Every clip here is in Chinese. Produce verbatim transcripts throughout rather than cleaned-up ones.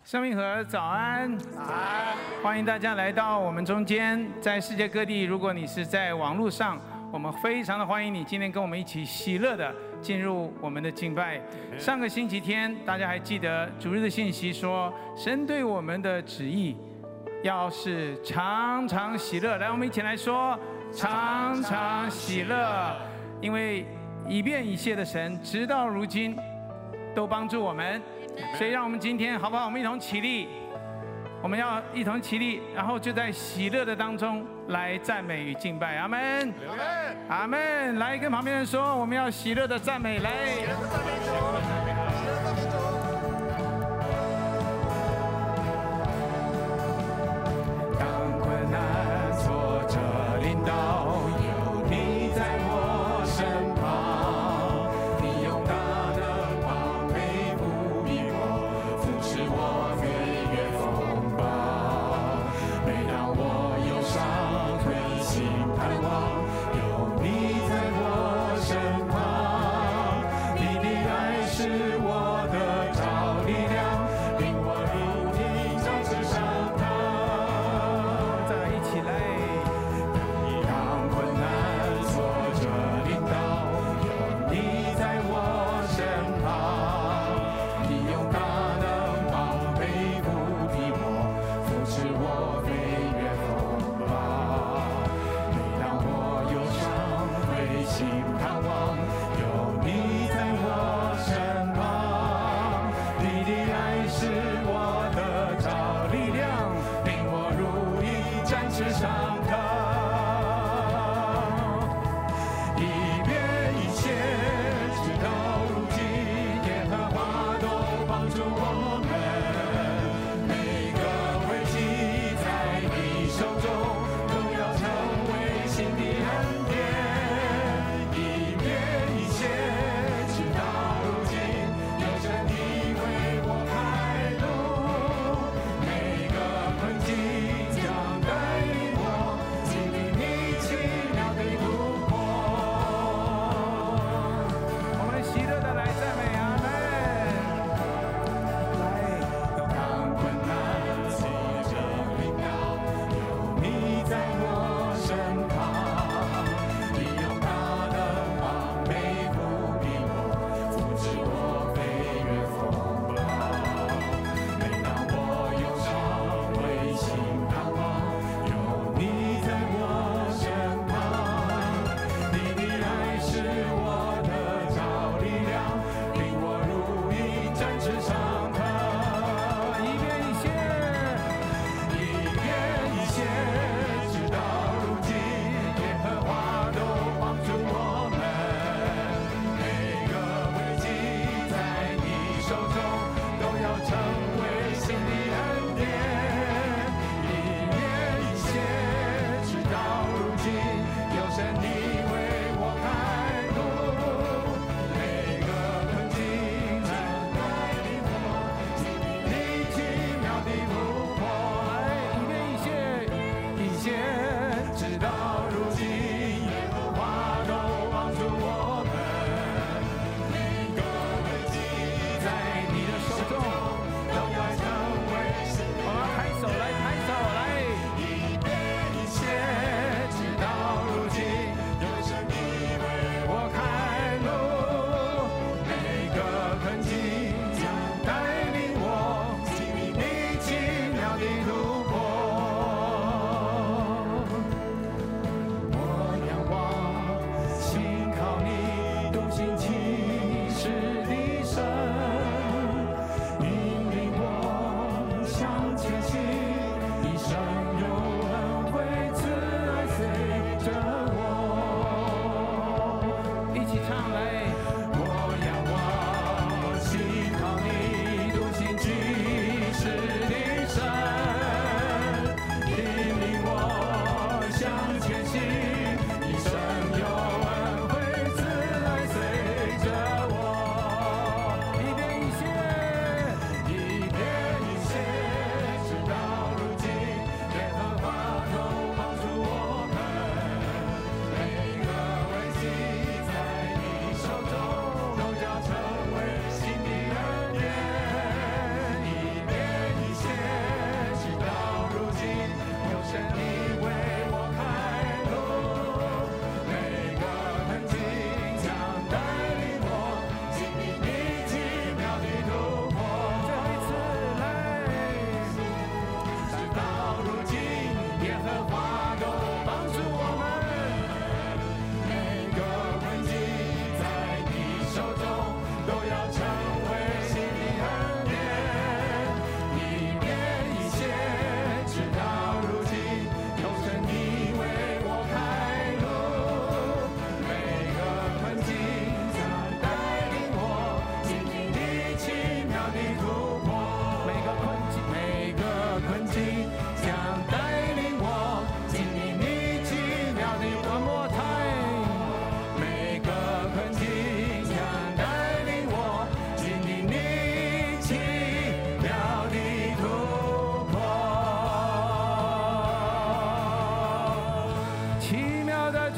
生命河早安，早安！欢迎大家来到我们中间，在世界各地，如果你是在网络上，我们非常的欢迎你今天跟我们一起喜乐的进入我们的敬拜。上个星期天，大家还记得主日的信息说，神对我们的旨意，要是常常喜乐。来，我们一起来说，常常喜乐，因为以便以谢的神，直到如今都帮助我们。所以，让我们今天好不好？我们一同起立，我们要一同起立，然后就在喜乐的当中来赞美与敬拜。阿门，阿门。来跟旁边人说，我们要喜乐的赞美，来。当困难挫折临到，有你在我身旁，你用大能膀背负逼我，扶持我越越风暴。每当我忧伤灰心盼望，有你在我身旁，你的爱是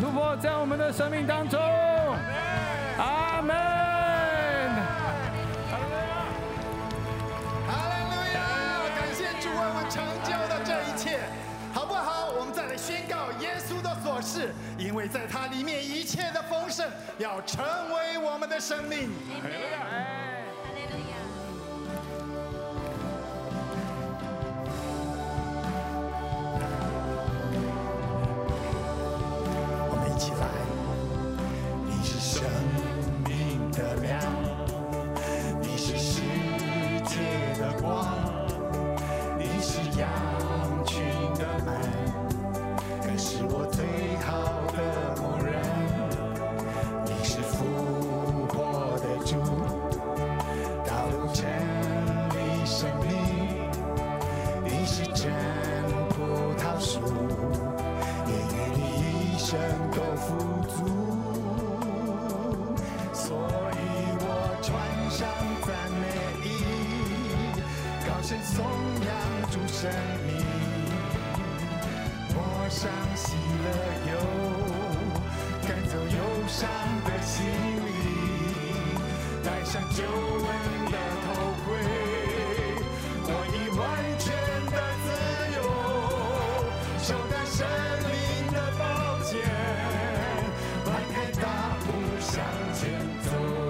突破在我们的生命当中。阿门。 哈利路亚！感谢主为我们成就的这一切，好不好？我们再来宣告耶稣的所是，因为在他里面一切的丰盛要成为我们的生命。哈利路亚！ 哈利路亚！ 我们一起来，你是生命的亮，你是世界的光，你是羊群的门，更是我最好的牧人。你是复活的主，道路真理生命，你是真葡萄树，也与你一生都富足。所以我穿上赞美衣，高声颂扬主生命，抹上喜乐油，赶走忧伤的心灵，戴上救恩的头盔，我已完全的自由，手拿生命的宝剑，迈开大步向前走。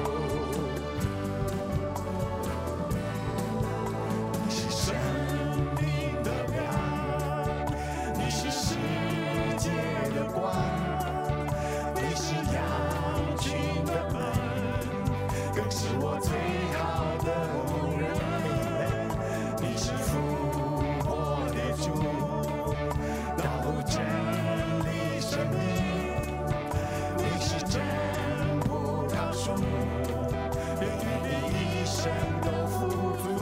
你是生命的亮，你是世界的光，你是羊群的门，更是我最好的牧人。你是复活的主，道路真理生命，你是真葡萄树，愿与你一生都富足。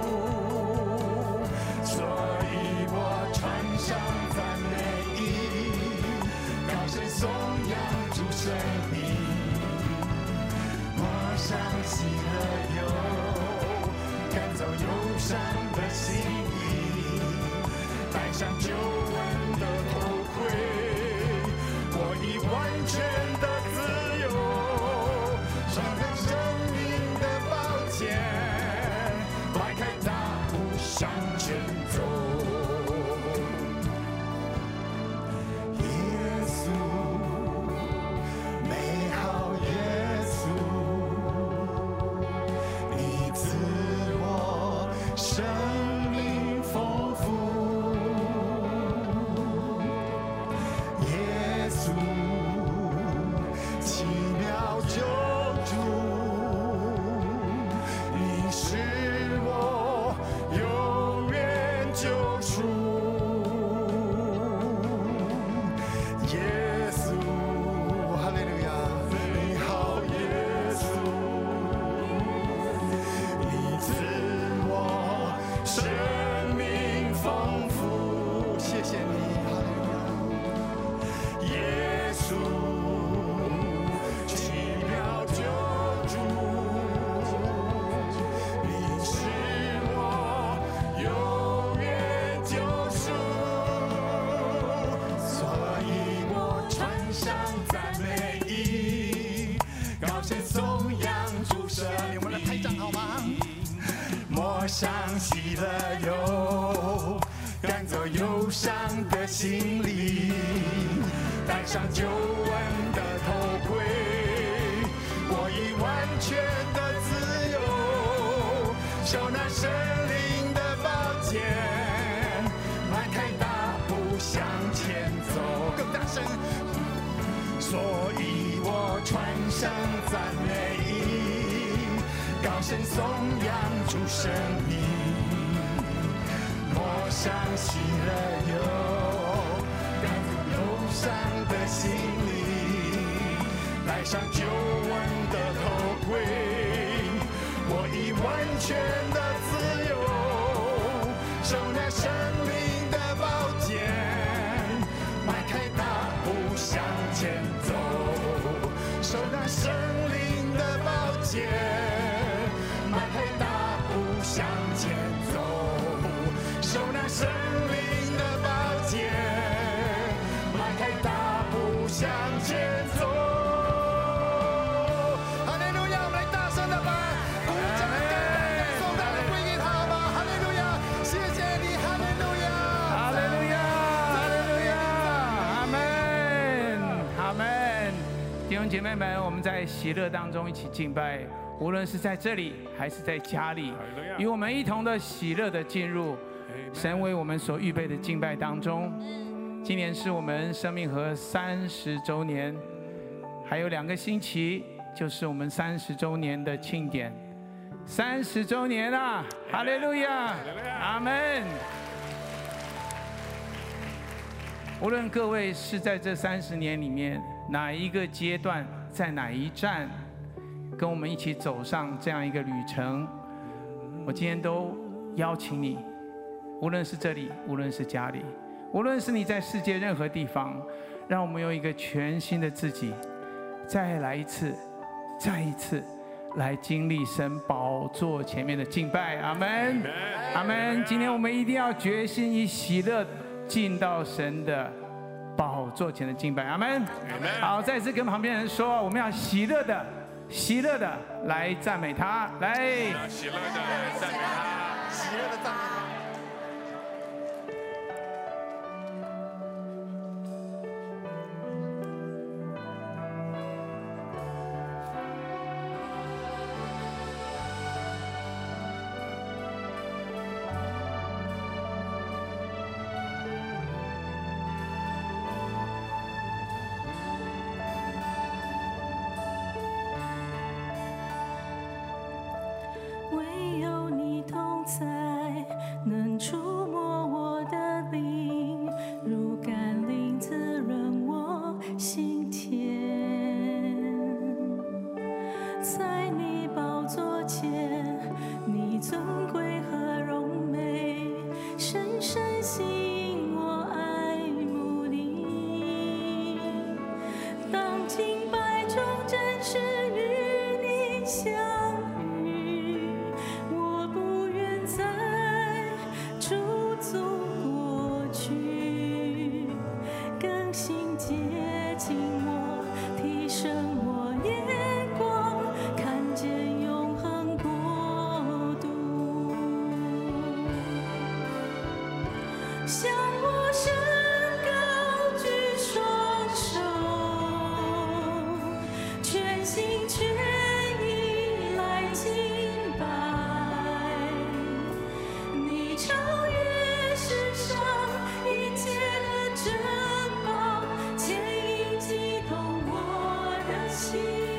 所以我穿上赞美衣，高声颂扬主生命，抹上喜乐油，赶走忧伤的心意，戴上救恩的头盔，我已完全的自由，手拿生命的宝剑，迈开大步向前走。耶稣，美好耶稣，你赐我生命丰富。耶稣，奇妙救主，你是我永远救赎。耶稣，哈利路亚，你好，耶稣，你赐我生命丰富，谢谢你，哈利路亚，耶稣，奇妙救主，你是我永远救赎。所以我穿上赞美衣，高声颂扬主生命。我们来拍掌好吗？抹上喜乐油，赶走忧伤的心灵，戴上救恩的头盔，我已完全的自由，手拿生灵的宝剑，迈开大步向前走。更大声！所以我穿上赞美衣，高声颂扬主生命，抹上喜乐油，赶走忧伤的心灵，戴上救恩的头盔，我已完全的自由，手拿生命的宝剑，迈开大步向前走，手拿生灵的宝剑，迈开大步向前走，手拿生命的宝剑，迈开大步向弟兄姐妹们，我们在喜乐当中一起敬拜，无论是在这里还是在家里，与我们一同的喜乐的进入神为我们所预备的敬拜当中。今年是我们生命河三十周年，还有两个星期就是我们三十周年的庆典。三十周年啊！哈利路亚，阿门。无论各位是在这三十年里面哪一个阶段，在哪一站，跟我们一起走上这样一个旅程，我今天都邀请你，无论是这里，无论是家里，无论是你在世界任何地方，让我们用一个全新的自己，再来一次，再一次。来经历神宝座前面的敬拜，阿门，阿门。今天我们一定要决心以喜乐进到神的宝座前的敬拜，阿门。好，再次跟旁边人说，我们要喜乐的、喜乐的来赞美他，来， 喜乐的赞美他，喜乐的赞美他。 唯有你同在，能触摸我的灵，如甘霖滋润我心田。在你宝座前，你尊贵和荣美，深深吸引我爱慕你。当敬拜中真实与你相遇，我不愿再驻足过去，更新洁净我，提升我眼光，看见永恒国度。向我伸高举双手，全心全意来敬拜。你超越世上一切的珍宝，牵引激动我的心。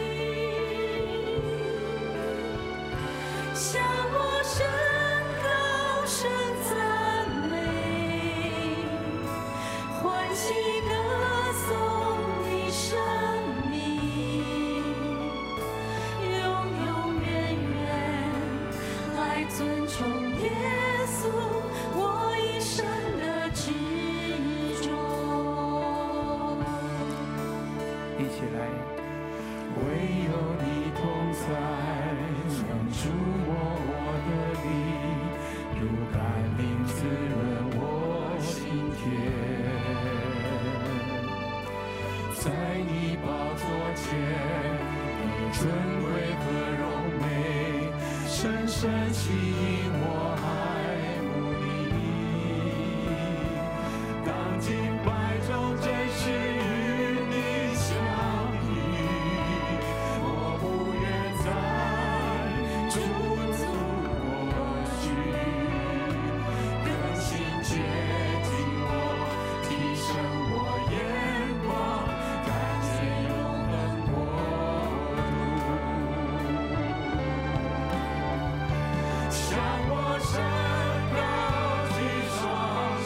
向我伸高声赞美，欢喜歌颂你生命，永永远远来尊崇耶稣，我一生的执着。 一起来。 唯有你同在，能触摸我的灵，如甘霖滋润我心田。在你宝座前，你尊贵和荣美，深深吸引我爱慕你。当敬拜中真实与你相遇，我不愿再驻足过去，更新洁净我，提升我眼光，看见永恒国度。向我伸高举双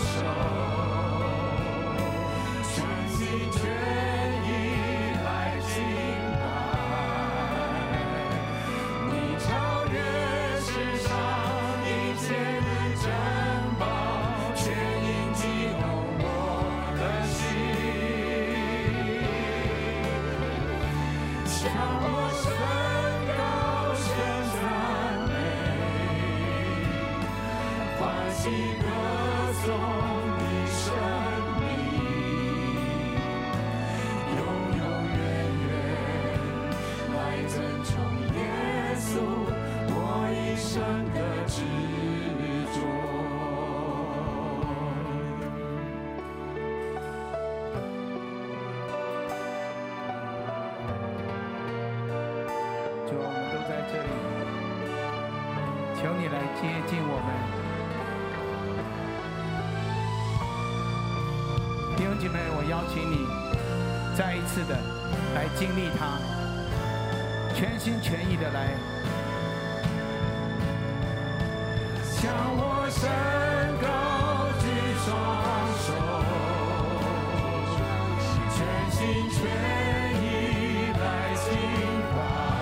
手，全心全意来敬拜。你超越世上一切的珍宝，牵引激动我的心。向我伸高声赞美，欢喜歌颂你生命，永永远远来尊崇耶稣，我一生的执着。 接近我们。弟兄姐妹，我邀请你再一次的来经历它，全心全意的来向我伸高举双手，全心全意来敬拜，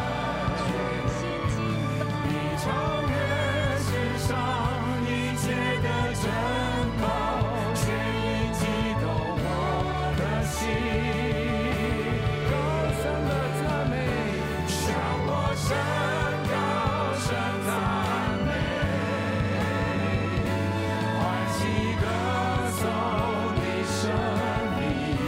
你超越世上一切的珍宝，牵引激动我的心，高声的赞美，向我伸高声赞美，欢喜歌颂你生命，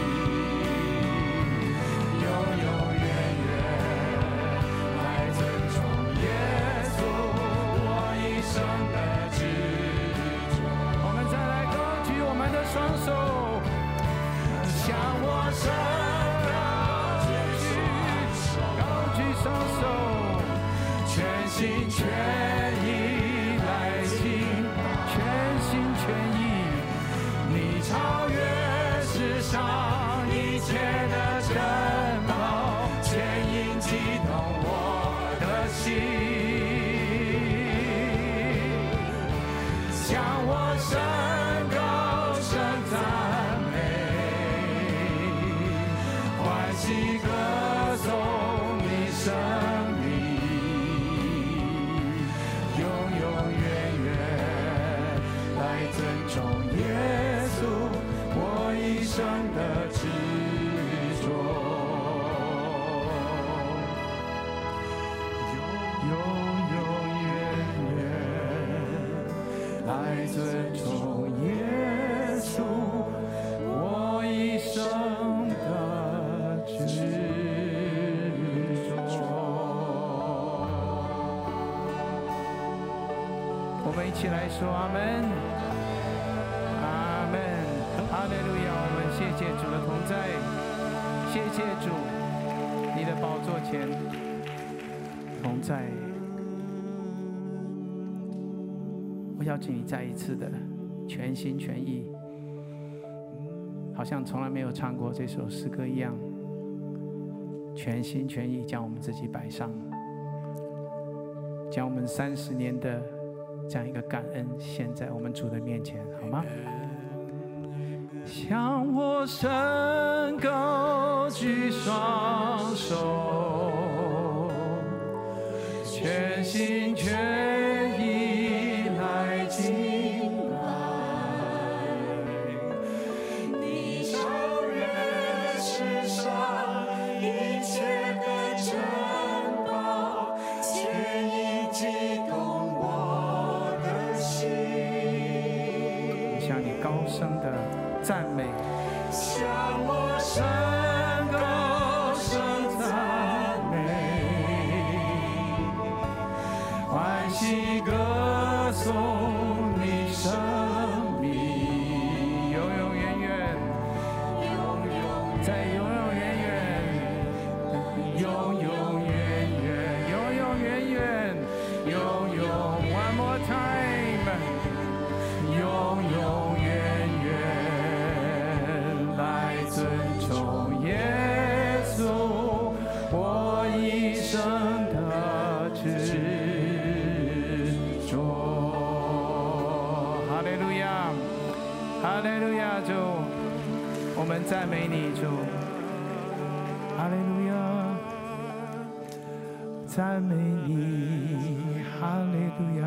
永永远远来尊崇耶稣，我一生的执着。我们再来高举我们的双手，向我伸高举，高举双手，全心全意来敬，全心全意，你超越世上一切的珍宝，牵引激动我的心，向我伸高声赞美，欢喜歌颂你生命，永永远远来尊崇耶稣，我一生的执着，永永远远来尊崇耶稣，我一生的执着。我们一起来说阿门，阿门，哈利路亚！我们谢谢主的同在，谢谢主，你的宝座前同在。我邀请你再一次的全心全意，好像从来没有唱过这首诗歌一样，全心全意将我们自己摆上，将我们三十年的这样一个感恩献在我们主的面前，好吗？向我伸高举双手，全心全意来敬拜，你超越世上一切的珍宝，牵引激动我的心，向你高声的赞美，向我伸高声赞美，欢喜歌颂你生命，永永远远，在永永远远，永永远远，永永远远，永永 one more time， 永永远远来尊崇耶稣，我一生的执着。哈利路亚，哈利路亚，主，我们赞美你，主，哈利路亚，赞美你，哈利路亚，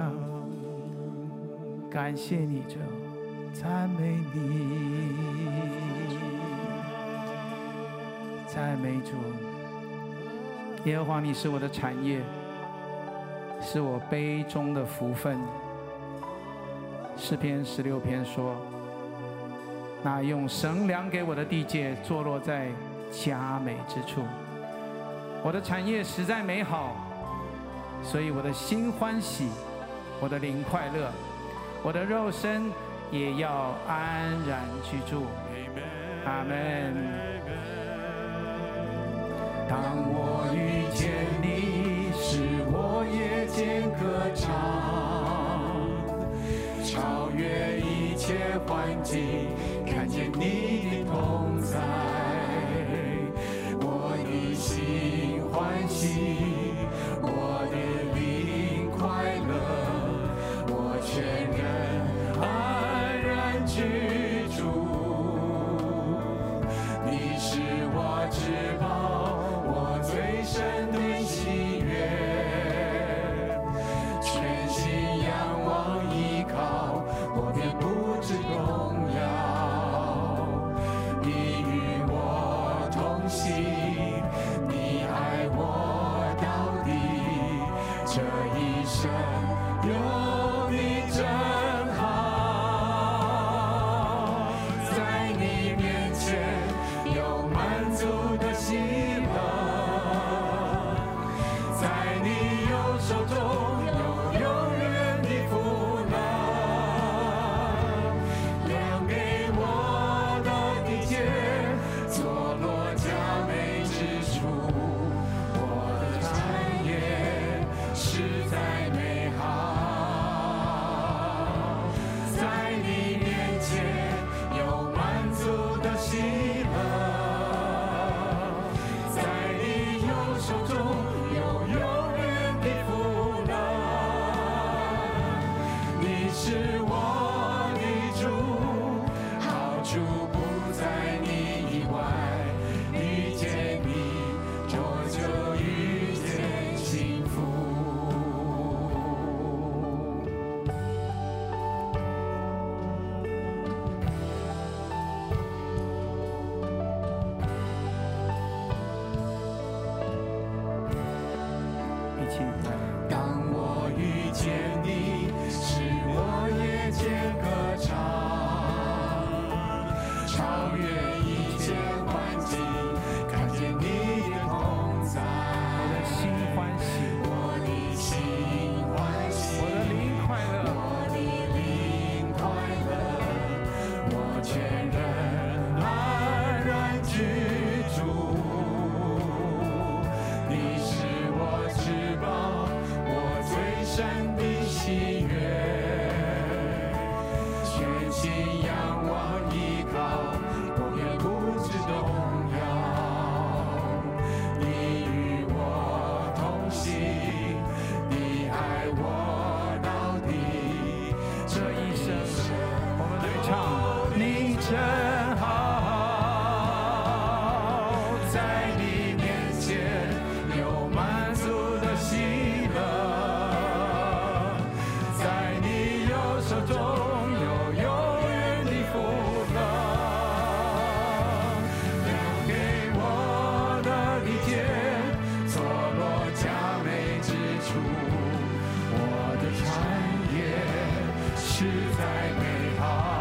感谢你，主，赞美你，赞美主。耶和华，你是我的产业，是我杯中的福分。诗篇十六篇说，那用神量给我的地界，坐落在佳美之处。我的产业实在美好，所以我的心欢喜，我的灵快乐，我的肉身也要安然居住。阿门。当我遇见你时，我夜间歌唱， 超越一切环境，看见你的同在，我的心欢喜，我的灵快乐，我全人安然居住。你是我至宝，我最深的喜悦，全心仰望依靠，我便不知动摇。你与我同行，你爱我到底，这一生有你真好。在你面前有满足的喜乐，在你右手中有永远的福乐，量给我的地界，坐落佳美之处，我的产业实在美好。在你面前有满足的喜乐，在你右手中有永远的福乐。你是我的主，好处不在你以外，遇见你，我就遇见幸福。 一起来。 当我遇见你，使我夜间歌唱，超越一切环境，看见你的同在， 我的心欢喜， 我的心欢喜， 我的灵快乐， 我的灵快乐，我全人安然居住。你是我至宝，我最深的喜悦，全心仰望依靠，我便不知动摇。你与我同行，你爱我到底， 这一生我们来唱，你真好。 在你面前有满足的喜乐，在你右手中有永远的福乐，量给我的理解，坐落佳美之处，我的产业实在美好。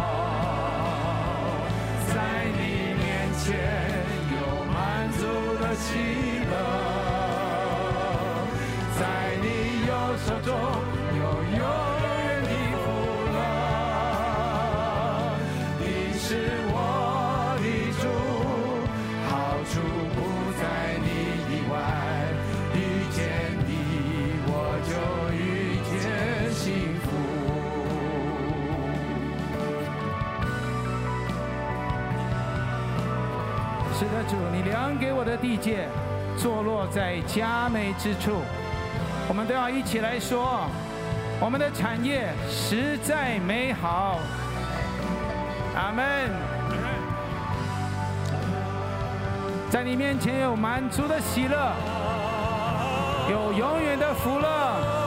在你面前有满足的喜乐，在你右手中有永远的福乐。你是我的主，好处不在你以外，遇见你我就遇见幸福。 是的，主，你量给我的地界，坐落在佳美之处。我们都要一起来说，我们的产业实在美好。阿门。在你面前有满足的喜乐，有永远的福乐。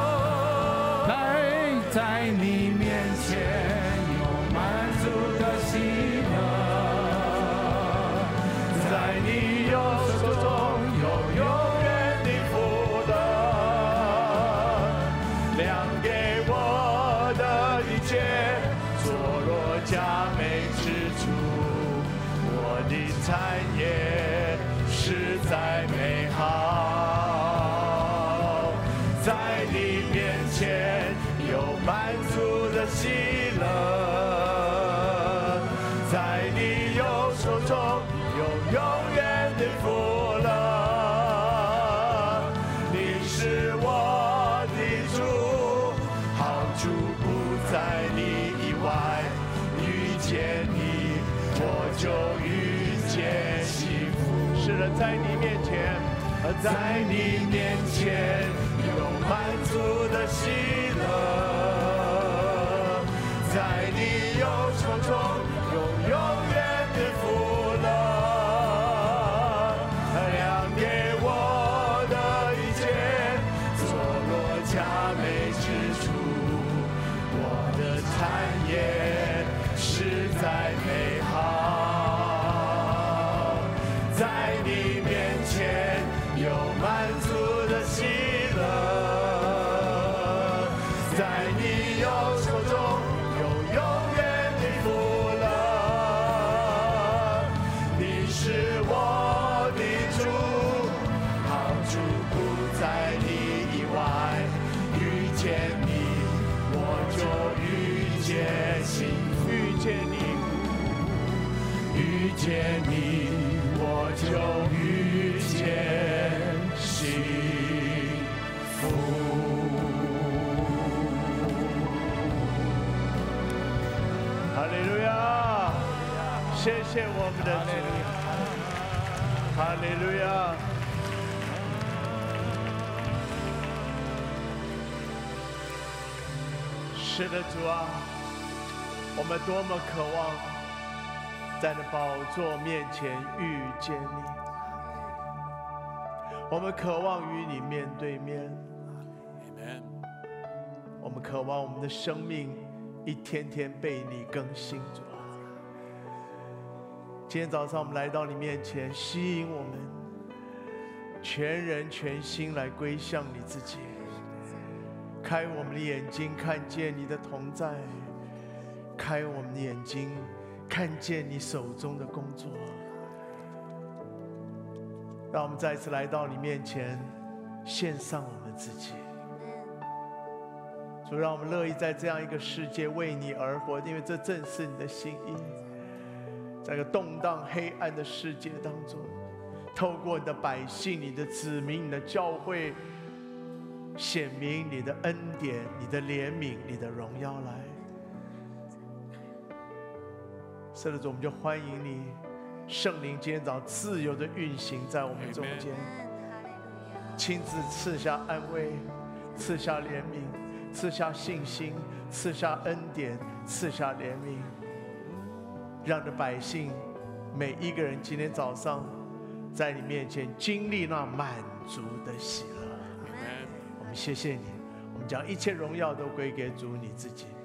来，在你面前有满足的喜乐。 在你右手中有永远的福乐，量给我的一切，坐落佳美之处，我的产业实在美好。在你面前有满足的喜乐，在你右手中有永远的福乐。你是我的主，好处不在你就遇见幸福。是的，在你面前，在你面前有满足的喜乐，在你右手中有永远的福乐，量给我的一切所落佳美之处，我的产业实在美好，在你面前有满足的喜乐，在你右手中有永远的福乐，你是我的主，好主不在你以外，遇见你我就遇见幸福，遇见你，遇见你我就遇见幸福。哈利路亚！谢谢我们的主，哈利路亚！是的，主啊，我们多么渴望在那宝座面前遇见你，我们渴望与你面对面，我们渴望我们的生命一天天被你更新。主啊，今天早上我们来到你面前，吸引我们全人全心来归向你自己，开我们的眼睛看见你的同在，开我们的眼睛看见你手中的工作，让我们再次来到你面前，献上我们自己。主，让我们乐意在这样一个世界为你而活，因为这正是你的心意。在一个动荡黑暗的世界当中，透过你的百姓、你的子民、你的教会，显明你的恩典、你的怜悯、你的荣耀来。是的，主，我们就欢迎你，圣灵今天早上自由的运行在我们中间，亲自赐下安慰，赐下怜悯，赐下信心，赐下恩典，赐下怜悯，让这百姓每一个人今天早上在你面前经历那满足的喜乐。我们谢谢你，我们将一切荣耀都归给主你自己。